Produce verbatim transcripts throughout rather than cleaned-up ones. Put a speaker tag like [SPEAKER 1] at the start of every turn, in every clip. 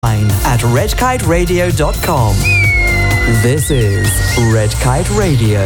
[SPEAKER 1] At red kite radio dot com. This is Red Kite Radio.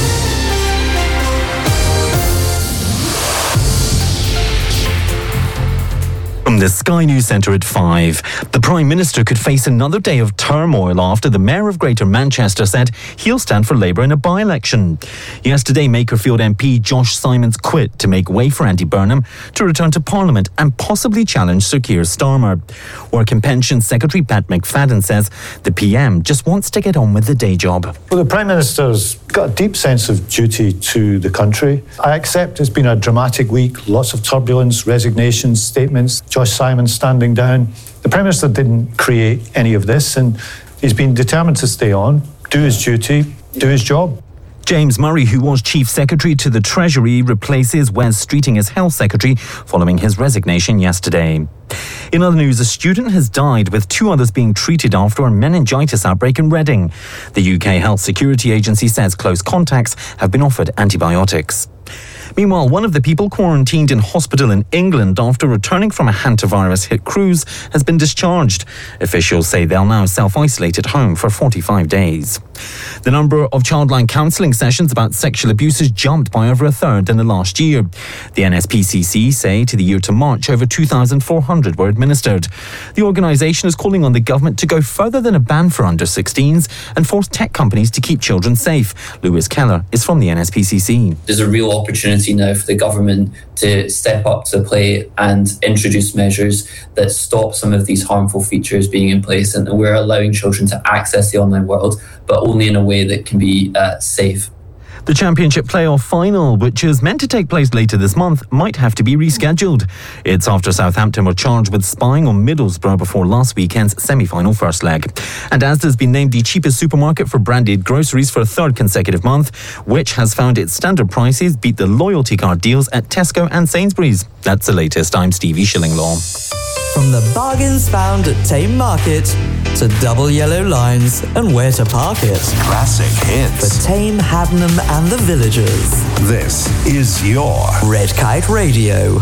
[SPEAKER 2] From the Sky News Centre at five. The Prime Minister could face another day of turmoil after the Mayor of Greater Manchester said he'll stand for Labour in a by-election. Yesterday, Makerfield M P Josh Simons quit to make way for Andy Burnham to return to Parliament and possibly challenge Sir Keir Starmer. Work and Pensions Secretary Pat McFadden says the P M just wants to get on with the day job.
[SPEAKER 3] Well, the Prime Minister's got a deep sense of duty to the country. I accept it's been a dramatic week, lots of turbulence, resignations, statements, Josh Simons standing down. The Prime Minister didn't create any of this, and he's been determined to stay on, do his duty, do his job.
[SPEAKER 2] James Murray, who was Chief Secretary to the Treasury, replaces Wes Streeting as Health Secretary following his resignation yesterday. In other news, a student has died, with two others being treated after a meningitis outbreak in Reading. The U K Health Security Agency says close contacts have been offered antibiotics. Meanwhile, one of the people quarantined in hospital in England after returning from a hantavirus-hit cruise has been discharged. Officials say they'll now self-isolate at home for forty-five days. The number of childline counselling sessions about sexual abuse has jumped by over a third in the last year. The N S P C C say to the year to March, over two thousand four hundred were administered. The organisation is calling on the government to go further than a ban for under sixteens and force tech companies to keep children safe. Lewis Keller is from the N S P C C.
[SPEAKER 4] There's a real opportunity now for the government to step up to the plate and introduce measures that stop some of these harmful features being in place, and we're allowing children to access the online world, but only in a way that can be uh, safe.
[SPEAKER 2] The Championship playoff final, which is meant to take place later this month, might have to be rescheduled. It's after Southampton were charged with spying on Middlesbrough before last weekend's semi-final first leg. And Asda's been named the cheapest supermarket for branded groceries for a third consecutive month, which has found its standard prices beat the loyalty card deals at Tesco and Sainsbury's. That's the latest. I'm Stevie Shillinglaw.
[SPEAKER 1] From the bargains found at Tame Market to double yellow lines and where to park it.
[SPEAKER 5] Classic hits.
[SPEAKER 1] For Tame, Haddenham and the villagers.
[SPEAKER 5] This is your
[SPEAKER 1] Red Kite Radio.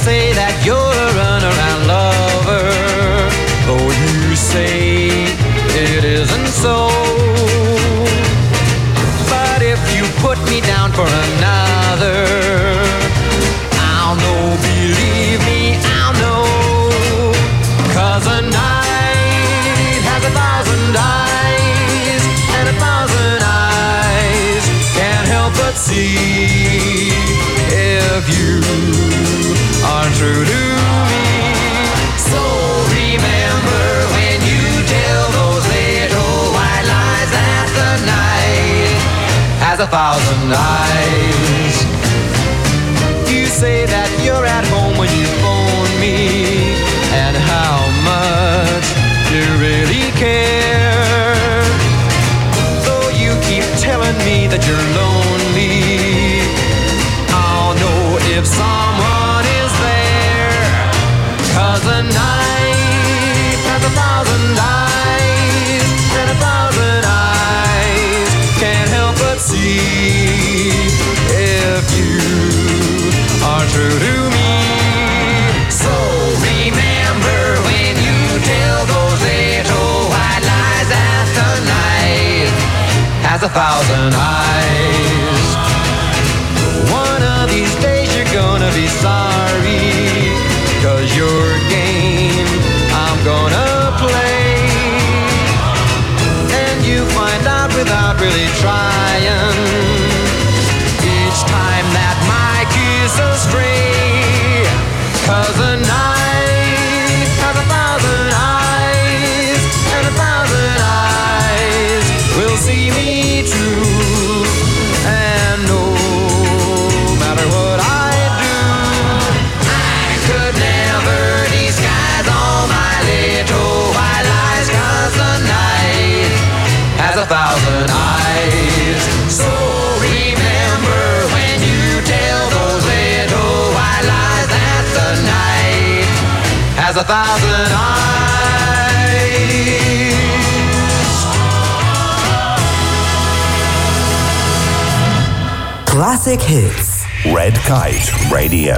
[SPEAKER 6] say that you're a runaround lover, though you say it isn't so. But if you put me down for another, I'll know, believe me, I'll know. 'Cause a night has a thousand eyes, and a thousand eyes can't help but see if you are true to me. So remember when you tell those little white lies that the night has a thousand eyes. You say that you're at home when you phone me, and how much you really care. Though you keep telling me that you're lonely, I'll know if someone is there. 'Cause a night has a thousand eyes, and a thousand eyes can't help but see if you are true to me. So remember when you tell those little white lies that the night has a thousand eyes. One of these days you're gonna be sorry, 'cause your game I'm gonna play, and you find out without really trying each time that my kiss astray. 'Cause a night has a thousand eyes, and a thousand eyes will see me true. And no matter what I do, I could never disguise all my little white lies. 'Cause the night has a thousand eyes. So remember when you tell those little white lies that the night has a thousand eyes.
[SPEAKER 1] Classic hits.
[SPEAKER 5] Red Kite Radio.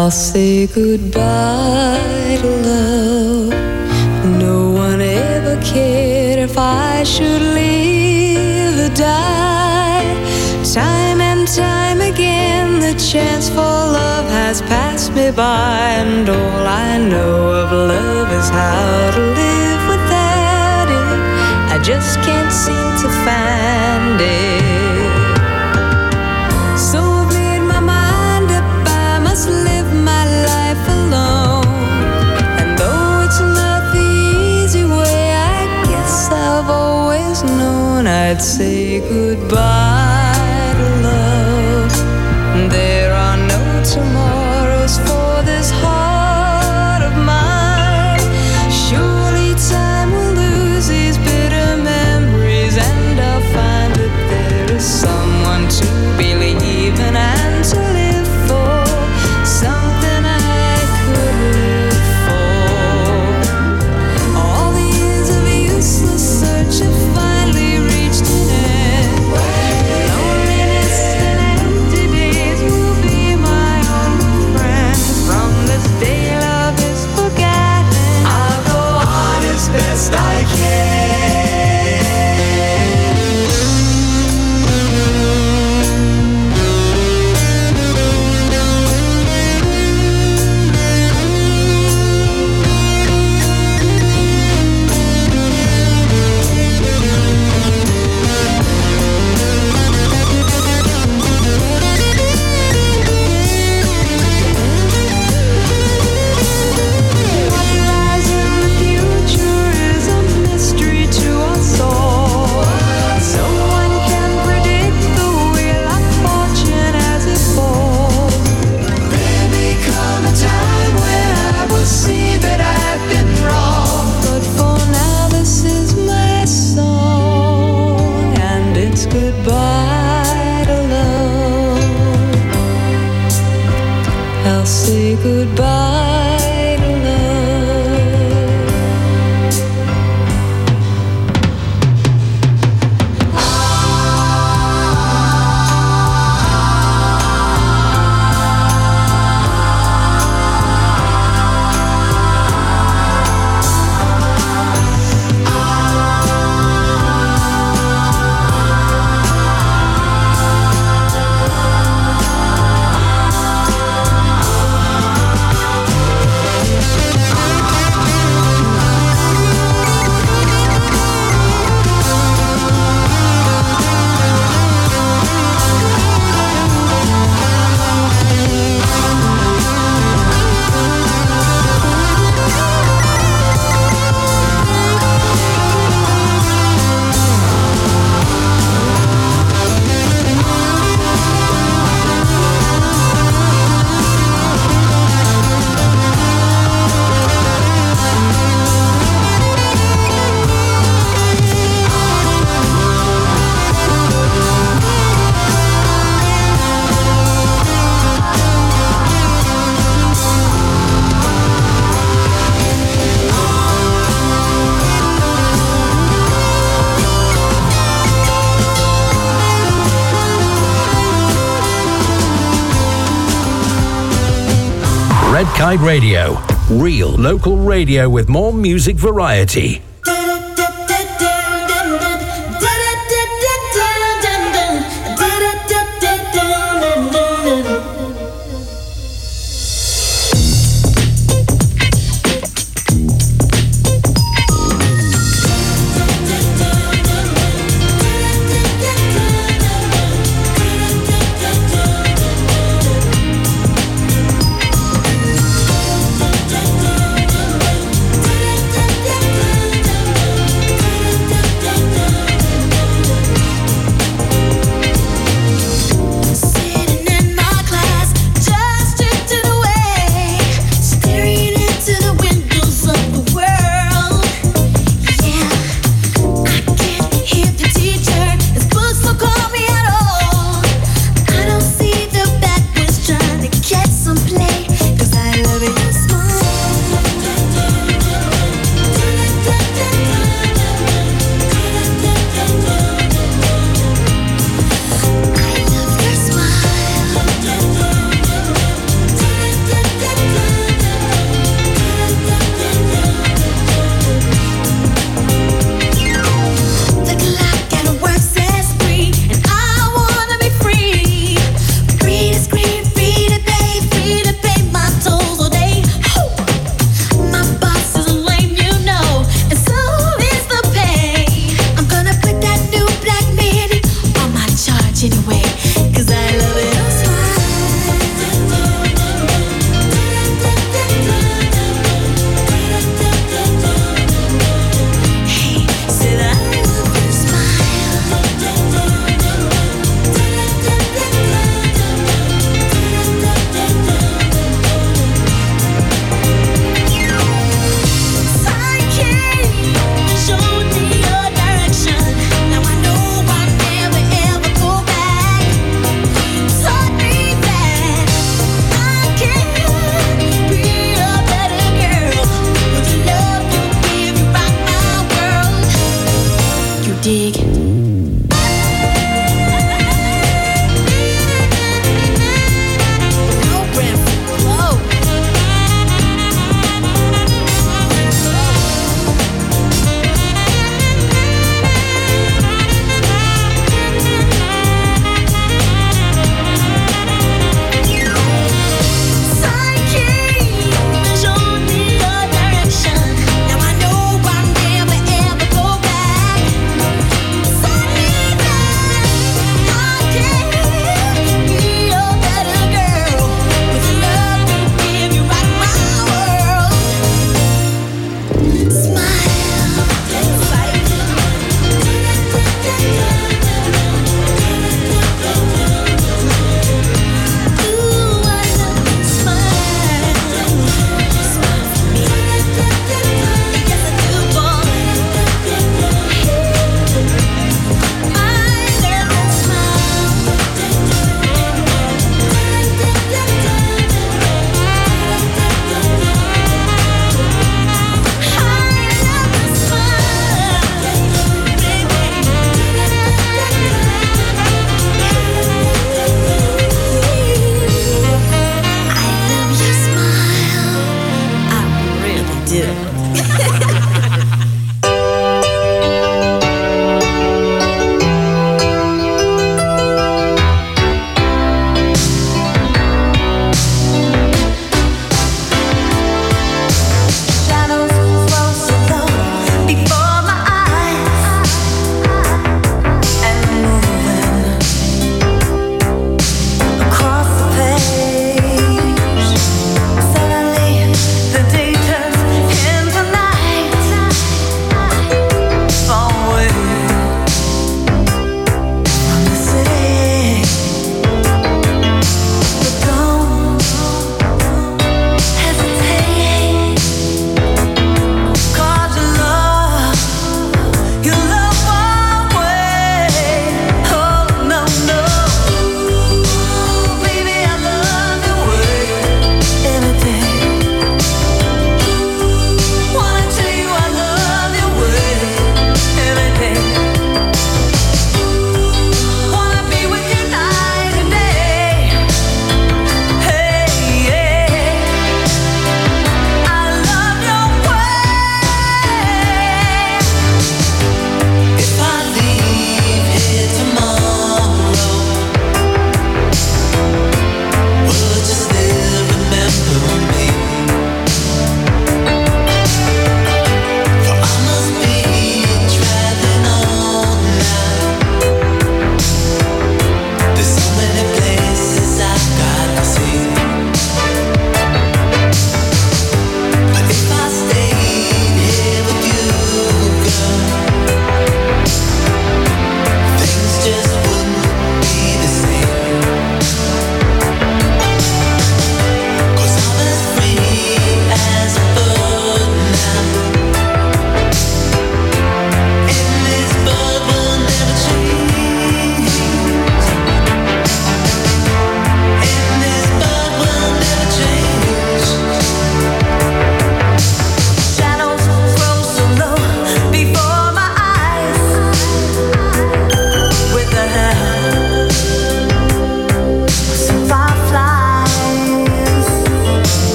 [SPEAKER 7] I'll say goodbye to love. No one ever cared if I should live or die. Time and time again the chance for love has passed me by, and all I know of love is how to live without it. I just can't seem to find it. So I've made my mind up, I must live my life alone. And though it's not the easy way, I guess I've always known I'd say goodbye to love. There are no tomorrows for this heart of mine. Surely time will lose these bitter memories, and I'll find that there is someone to believe in and to live for, something I could live for. All the years of useless search have finally reached an end. Loneliness and empty days will be my only friend. From this day love is forgotten, I'll go on as best I can. What lies in the future is a mystery to us all. No one can predict the wheel of fortune as it falls. There may come a time when I will see that I've been wrong, but for now this is my song, and it's goodbye to love. I'll say goodbye to love.
[SPEAKER 5] Red Kite Radio. Real local radio with more music variety.
[SPEAKER 7] Da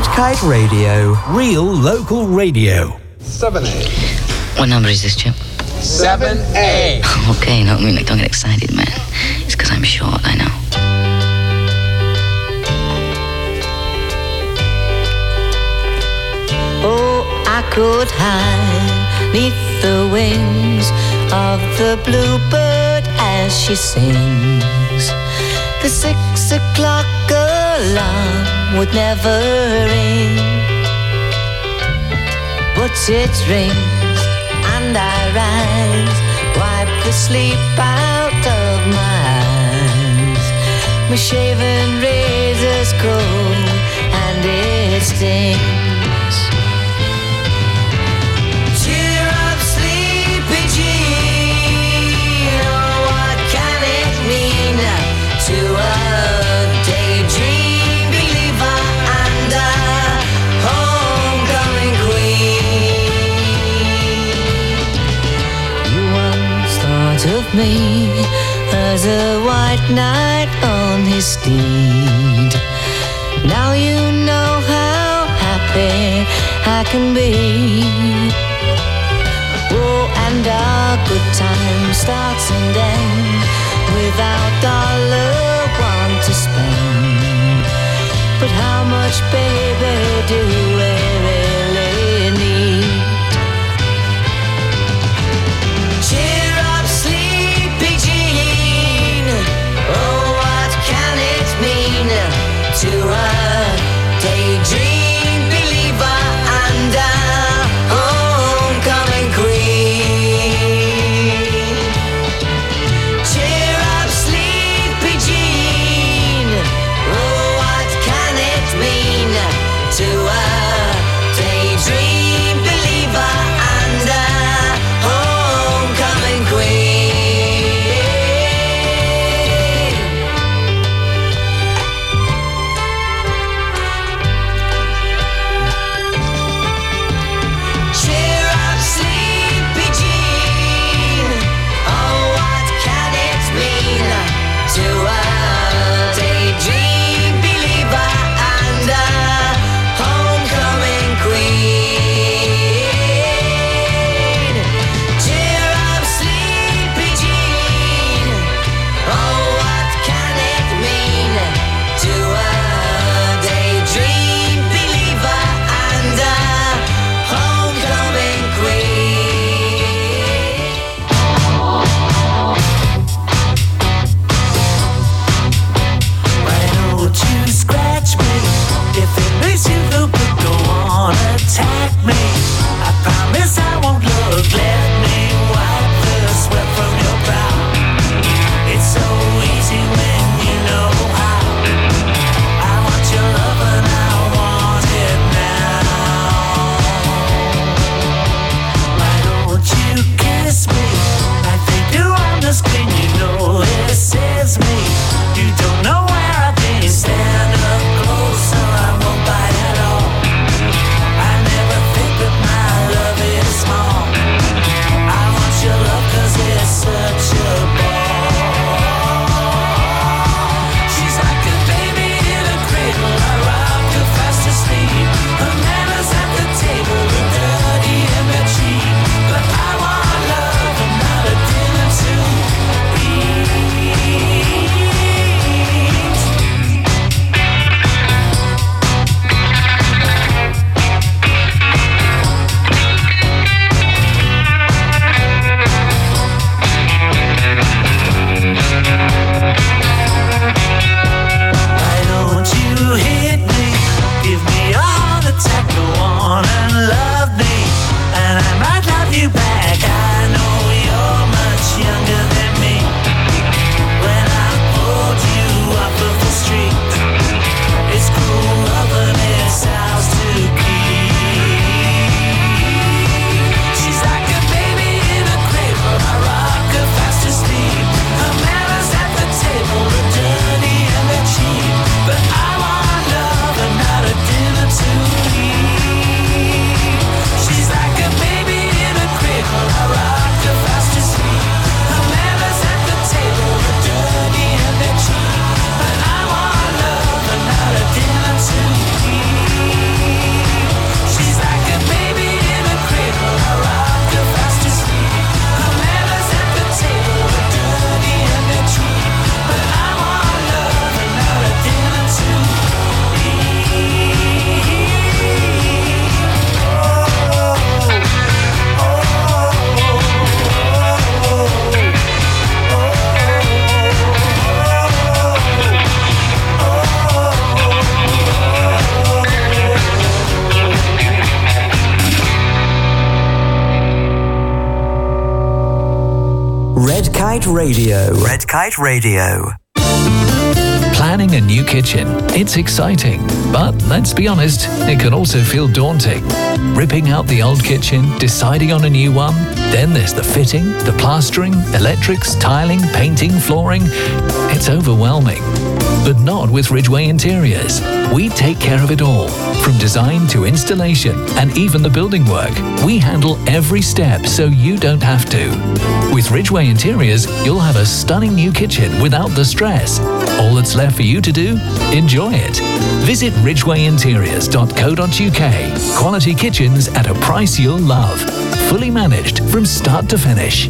[SPEAKER 1] Red Kite Radio.
[SPEAKER 5] Real local radio.
[SPEAKER 8] seven A.
[SPEAKER 9] What number is this, Chip?
[SPEAKER 8] seven A.
[SPEAKER 9] Okay, no, I mean, like, don't get excited, man. It's because I'm short, I know.
[SPEAKER 7] Oh, I could hide neath the wings of the bluebird as she sings. The six o'clock alarm would never ring, but it rings and I rise, wipe the sleep out of my eyes. My shaven razor's cold and it stings. Cheer up, sleepy Jean. Oh, what can it mean to a daydream believer and a homecoming queen? You once thought of me as a white knight on his steed. Now you know how happy I can be. Oh, and our good time starts and ends without dollar one to spend. But how much, baby, do we really need? Cheer up, sleepy Jean. Oh, what can it mean to a daydream believer and a homecoming queen? Cheer up, sleepy Jean. Oh, what can it mean to a daydream believer and a homecoming queen? Cheer up, sleepy Jean. Oh, what can it mean to a daydream believer and a homecoming queen? Cheer up, sleepy Jean. Oh, what can it mean to a daydream believer and a homecoming queen? Why don't you scratch me? If it makes you feel good, go on, attack me. I promise I won't look. Let me wipe the sweat from your brow. It's so easy when you know how. I want your love and I want it now. Why don't you kiss me? I think you're on the screen, you know this is me. You don't know where I've been. Stand up closer, I won't bite at all. I never think that
[SPEAKER 1] Kite Radio. Red Kite Radio.
[SPEAKER 10] Planning a new kitchen. It's exciting, but let's be honest, it can also feel daunting. Ripping out the old kitchen, deciding on a new one, then there's the fitting, the plastering, electrics, tiling, painting, flooring. It's overwhelming. But not with Ridgeway Interiors. We take care of it all, from design to installation and even the building work. We handle every step so you don't have to. With Ridgeway Interiors, you'll have a stunning new kitchen without the stress. All that's left for you to do? Enjoy it. Visit ridgeway interiors dot co dot uk. Quality kitchens at a price you'll love. Fully managed from start to finish.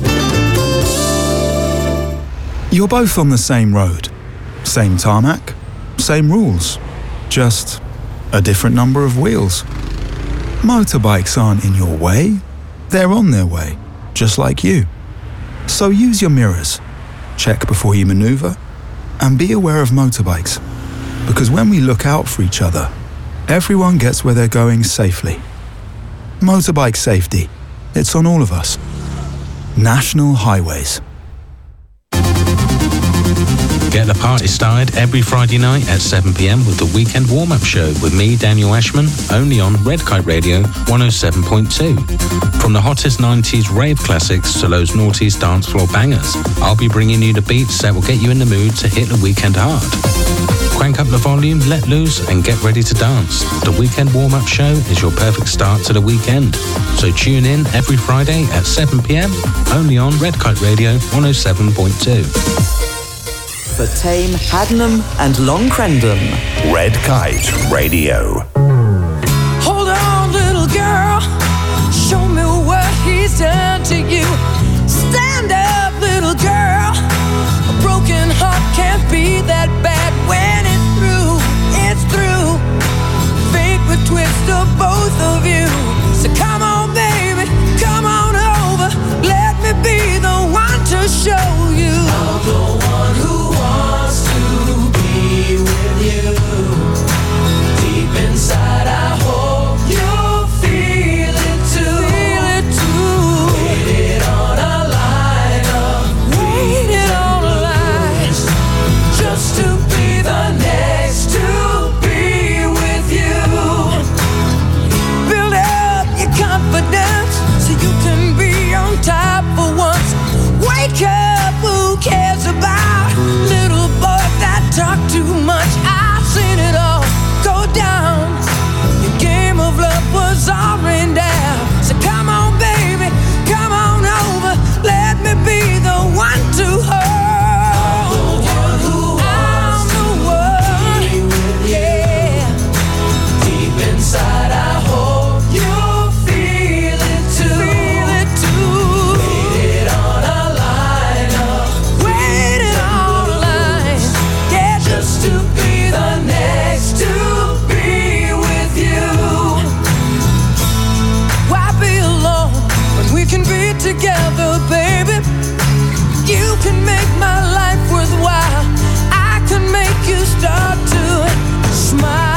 [SPEAKER 11] You're both on the same road. Same tarmac, same rules, just a different number of wheels. Motorbikes aren't in your way, they're on their way, just like you. So use your mirrors, check before you maneuver, and be aware of motorbikes. Because when we look out for each other, everyone gets where they're going safely. Motorbike safety, it's on all of us. National Highways.
[SPEAKER 12] Get the party started every Friday night at seven p m with the Weekend Warm-Up Show with me, Daniel Ashman, only on Red Kite Radio one oh seven point two. From the hottest nineties rave classics to those noughties dance floor bangers, I'll be bringing you the beats that will get you in the mood to hit the weekend hard. Crank up the volume, let loose, and get ready to dance. The Weekend Warm-Up Show is your perfect start to the weekend. So tune in every Friday at seven p m, only on Red Kite Radio one oh seven point two.
[SPEAKER 1] For Tame, Haddenham and Long Crendon.
[SPEAKER 13] Red Kite Radio.
[SPEAKER 14] Hold on, little girl. Show me what he's done to you. Stand up, little girl. A broken heart can't be that bad when it's through. It's through. Fate would twist of both of you. So come on, baby. Come on over. Let me be the one to show you. I'm the one who inside, I hope you feel it too. Feel it too. Waited on a line up. Waited on a line. Just to be the next to be with you. Build up your confidence so you can be on top for once. Wake up, who cares about little boys that talk too much? I've seen it all go down. Your game of love was all rained down. So come on, baby, come on over. Let me be the one to hold. I'm the one who wants to be with you. Deep inside, I hope you feel it too. Feel it too. Waited on a line up. Waited on a line. Yeah, just to be the next to be with you. Why be alone when we can be together, baby? You can make my life worthwhile. I can make you start to smile.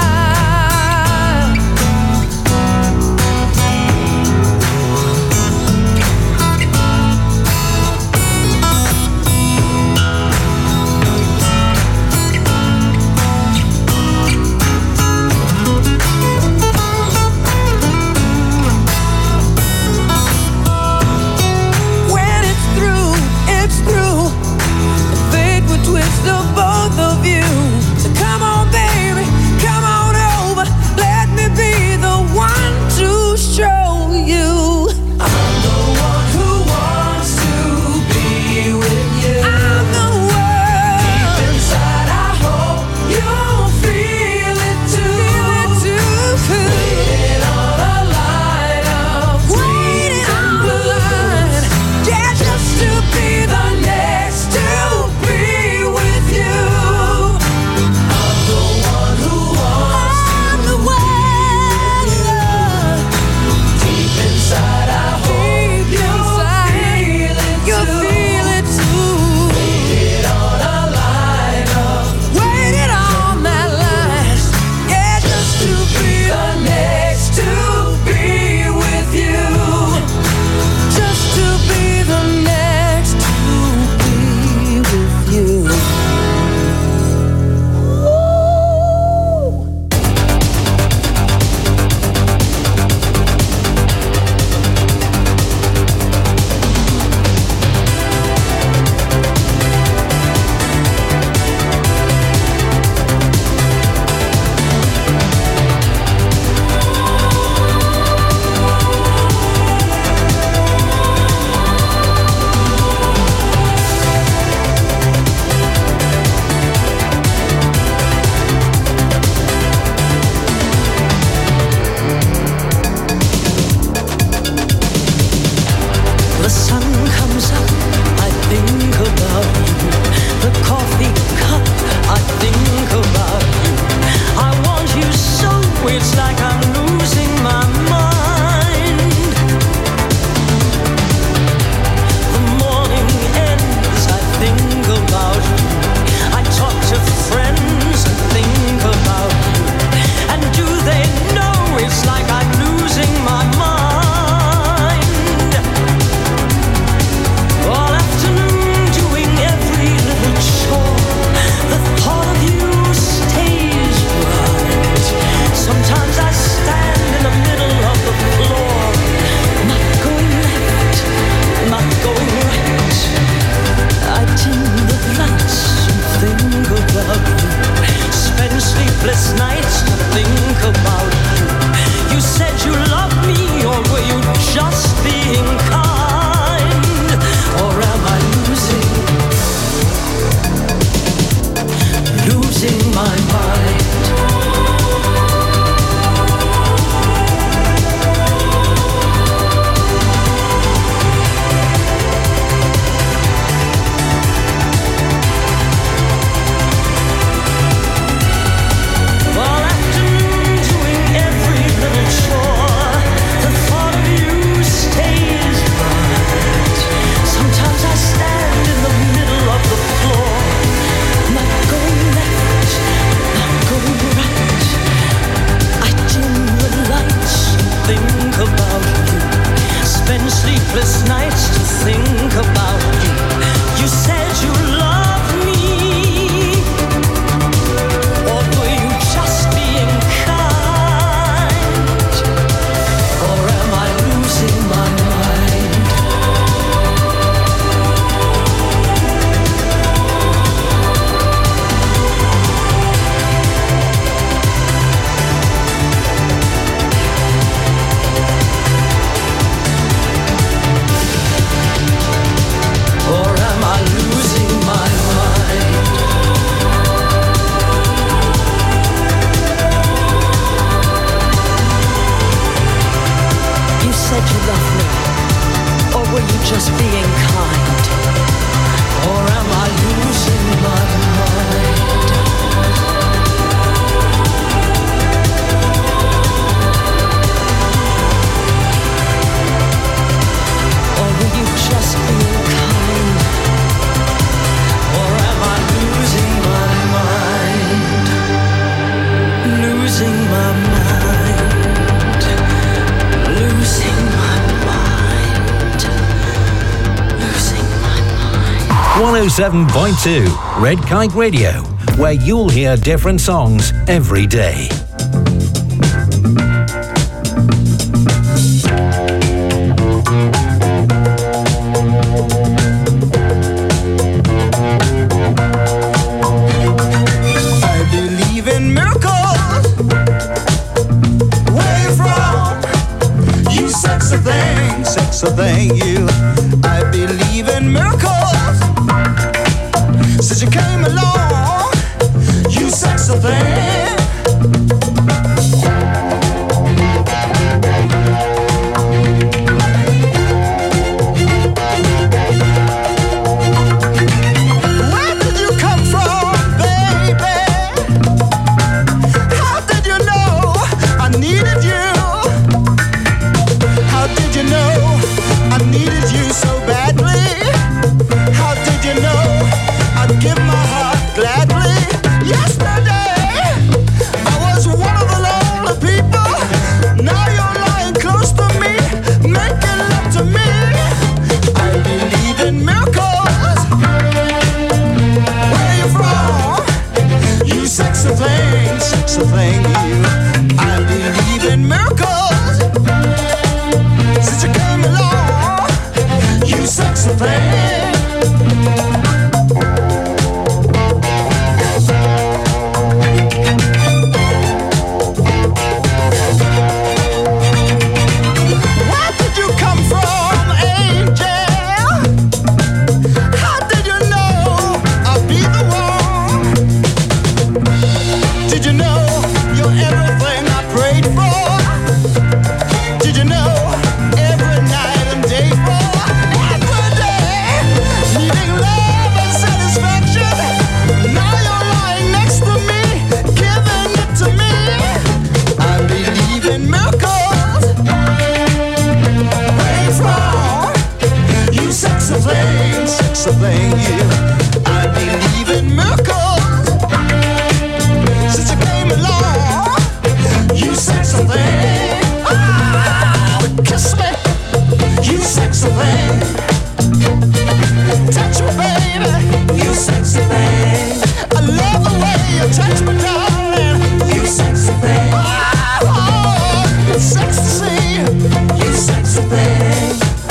[SPEAKER 14] about you. Spend sleepless nights to think about you. You said you loved me, or were you just being kind? Or am I losing my mind? Or am I losing my mind? You said you loved me, or were you just being kind? Or am I losing my mind? Or were you just being kind? Or am I losing my mind? Losing my mind. Losing my mind. Losing my mind.
[SPEAKER 5] one oh seven point two Red Kite Radio, where you'll hear different songs every day.
[SPEAKER 15] I believe in miracles. Where you from? You sexy thing, sexy thing, you. I believe in miracles. Since you came along, you sexy thing. Where did you come from, baby? How did you know I needed you? How did you know I needed you so badly? How did you know I'd give my heart gladly? Yesterday, I was one of the lonely people. Now you're lying close to me, making love to me. I believe in miracles. Where you from? You sexy thing, sexy thing, you. I believe in miracles. Since you came along, you sexy thing. Where did you come from, angel? How did you know I'd be the one? Did you know you're everything I prayed for? Did you know every night and day for? Every day, needing love and satisfaction. Now you're lying next to me, giving it to me. I believe in miracles. Where you from? You sexy thing, sexy thing, you. I believe in miracles. Since you came along, you sexy thing. Ah, kiss me, you sexy thing. Touch me, baby, you sexy thing. I love the way you touch me, darling, you sexy thing. Oh, it's sexy to see you sexy thing.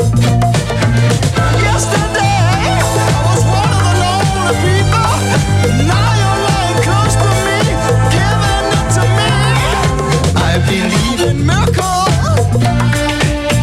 [SPEAKER 15] Yesterday, I was one of the lonely people. Now you're lying close to me, giving it to me. I believe in miracles.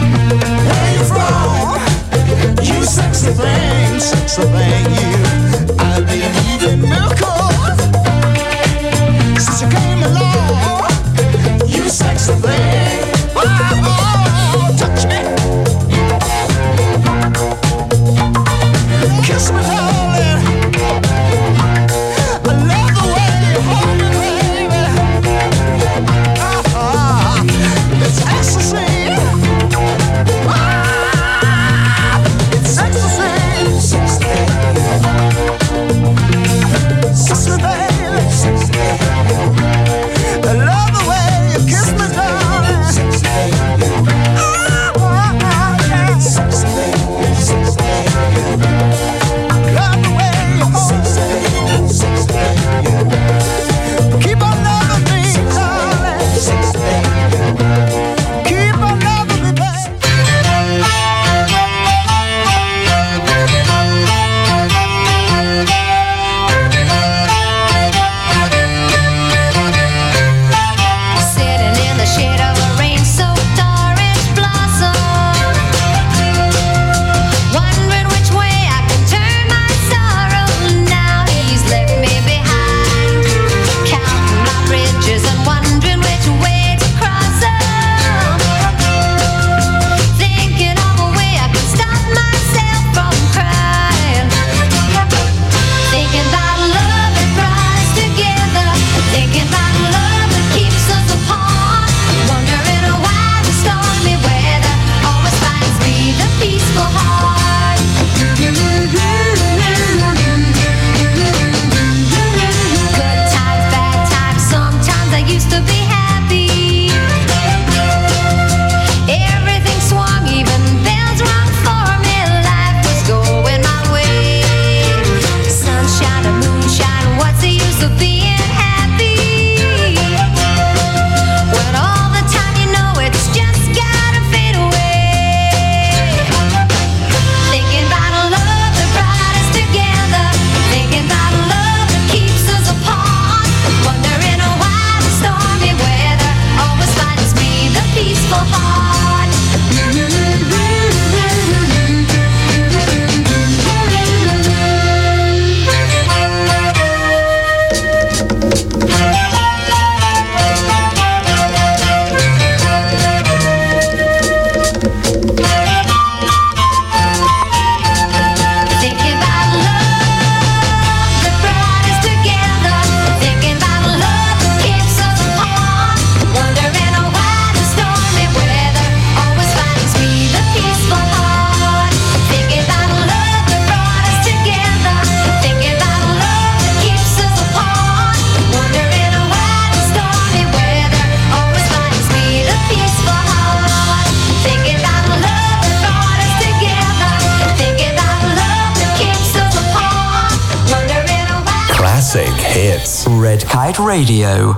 [SPEAKER 13] classic hits.
[SPEAKER 1] Red Kite Radio.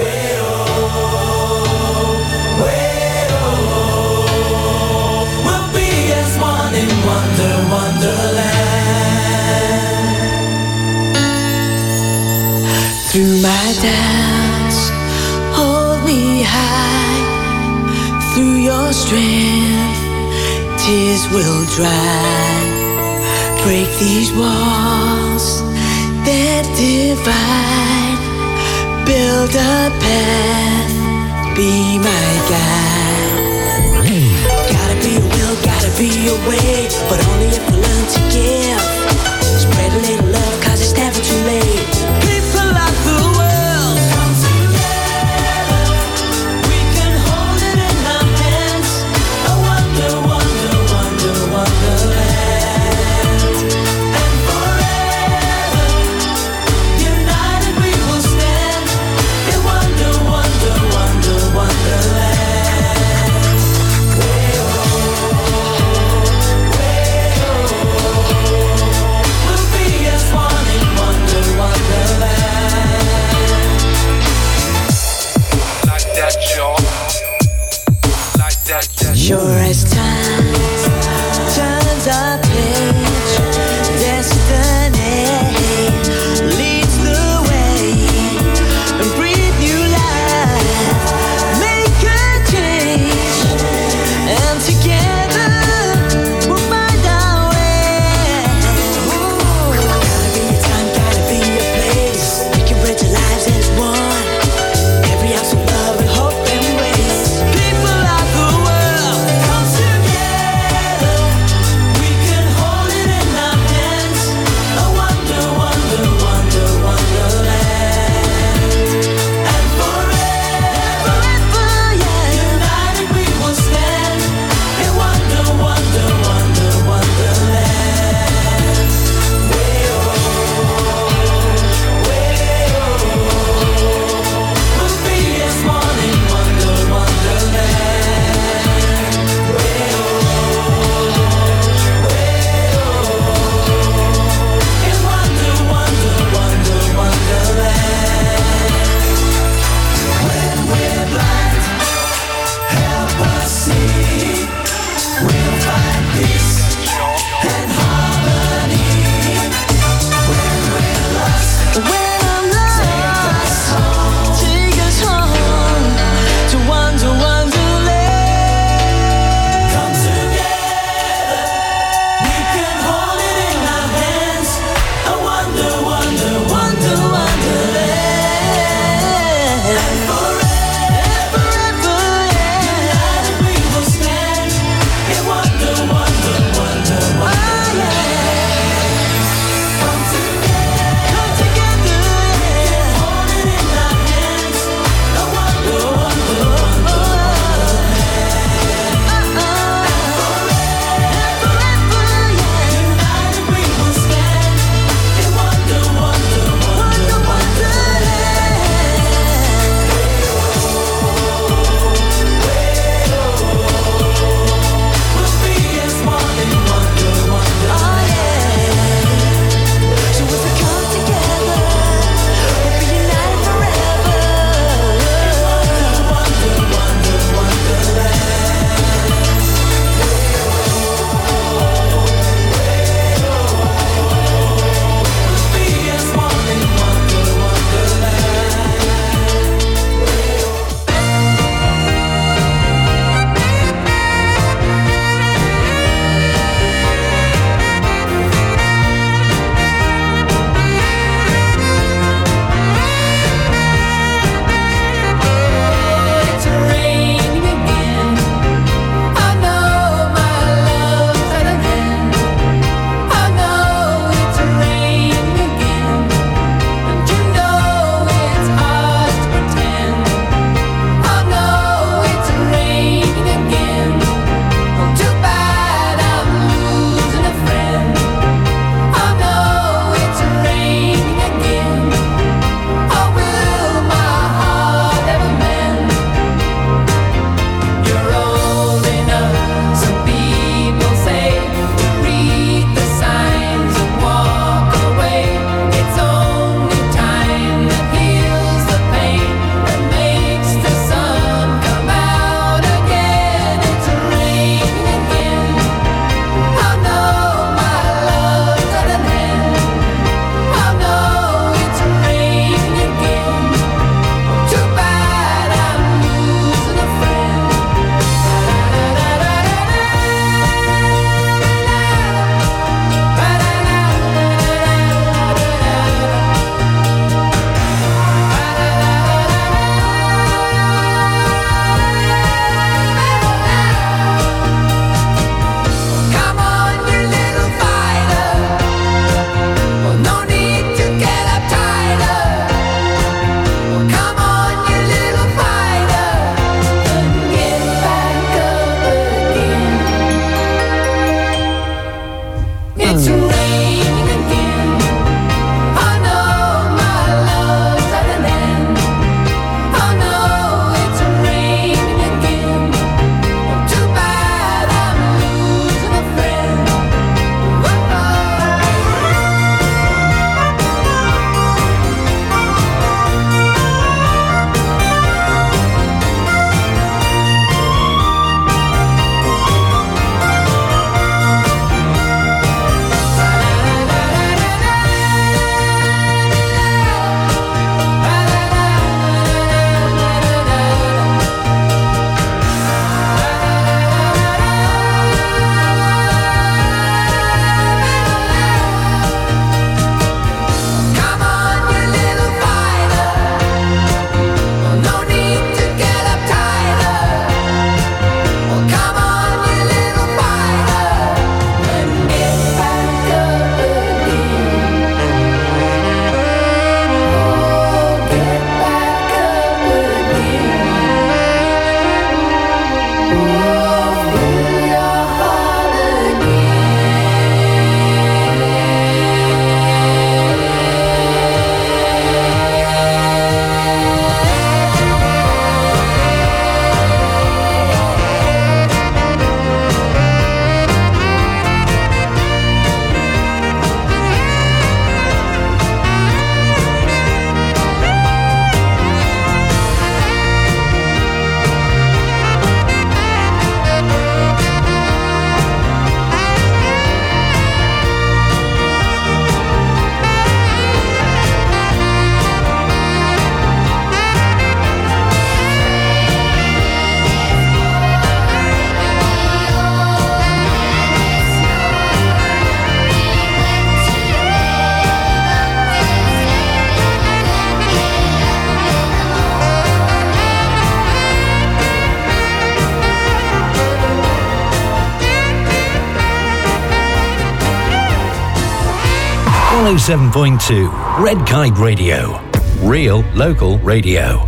[SPEAKER 7] Through my doubts, hold me high. Through your strength, tears will dry. Break these walls that divide. Build a path, be my guide. Gotta be a will, gotta be a way, but only if we learn to give. Spread a little love, cause it's never too late. People like the world come together. We can hold it in our hands. A wonder, wonder, wonder, wonderland. And forever, united we will stand. A wonder, wonder, wonder, wonderland. Way-oh, way-oh. We'll be as one in wonder, wonderland.
[SPEAKER 6] Like that, y'all. Like that, that.
[SPEAKER 7] Sure as time turns our page, destiny leads the way, and breathe new life, make a change, and together we'll find our way. Ooh. Gotta be a time, gotta be a place. We can bridge our lives as one. Every ounce of love and hope and grace. People of the world come together. We can
[SPEAKER 5] one oh seven point two Red Kite Radio. Real local radio.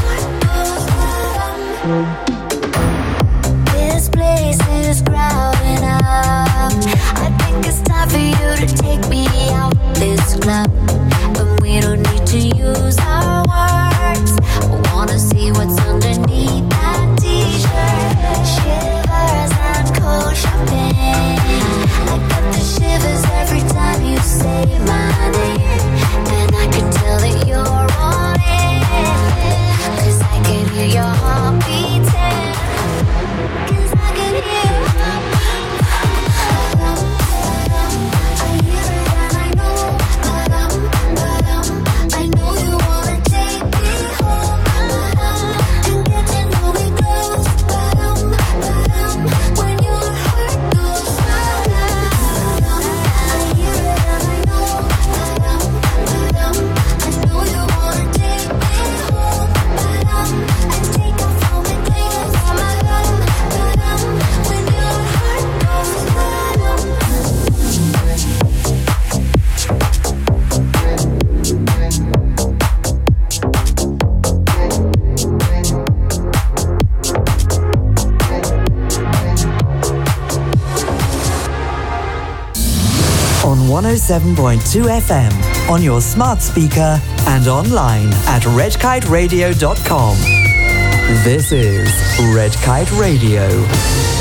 [SPEAKER 16] This place is crowded.
[SPEAKER 1] one oh seven point two F M on your smart speaker and online at red kite radio dot com. This is Red Kite Radio.